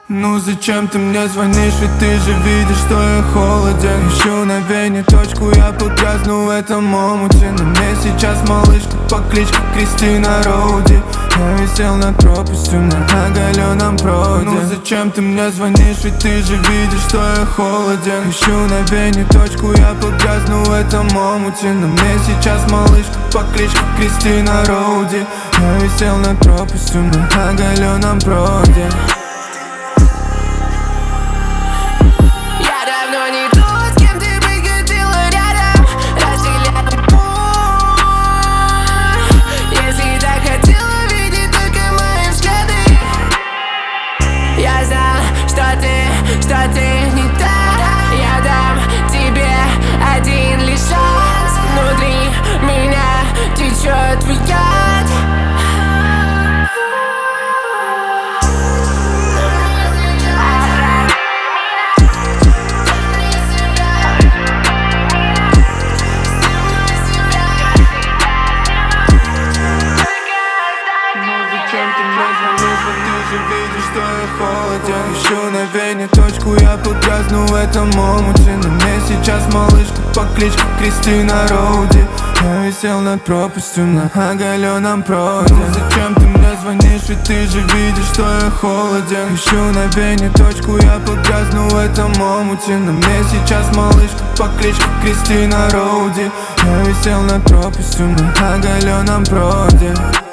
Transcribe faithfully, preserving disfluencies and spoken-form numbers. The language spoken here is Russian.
Ну зачем ты мне звонишь, ведь ты же видишь, что я холоден. Ищу на вене точку, я погрязну в этом омуте. На мне сейчас малышка по кличке Кристина Роуди. Я висел над пропастью на оголенном проводе. Ну зачем ты мне звонишь, ведь ты же видишь, что я холоден. Ищу на вене точку, я погрязну в этом омуте. На мне сейчас малышка по кличке Кристина Роуди. Я висел над пропастью на оголенном проводе. Что ты не так, я дам тебе один лишь шанс. Внутри меня течет твой яд. Ты же видишь, что я холоден. Ищу на вене точку, я погрязну в этом омуте. На мне сейчас малышка по кличке Кристина Роуди. Я висел над пропастью на оголенном проводе. Ну зачем ты мне звонишь, ведь ты же видишь, что я холоден. Ищу на вене точку, я погрязну в этом омуте. На мне сейчас малышка по кличке Кристина Роуди. Я висел над пропастью на оголенном проводе.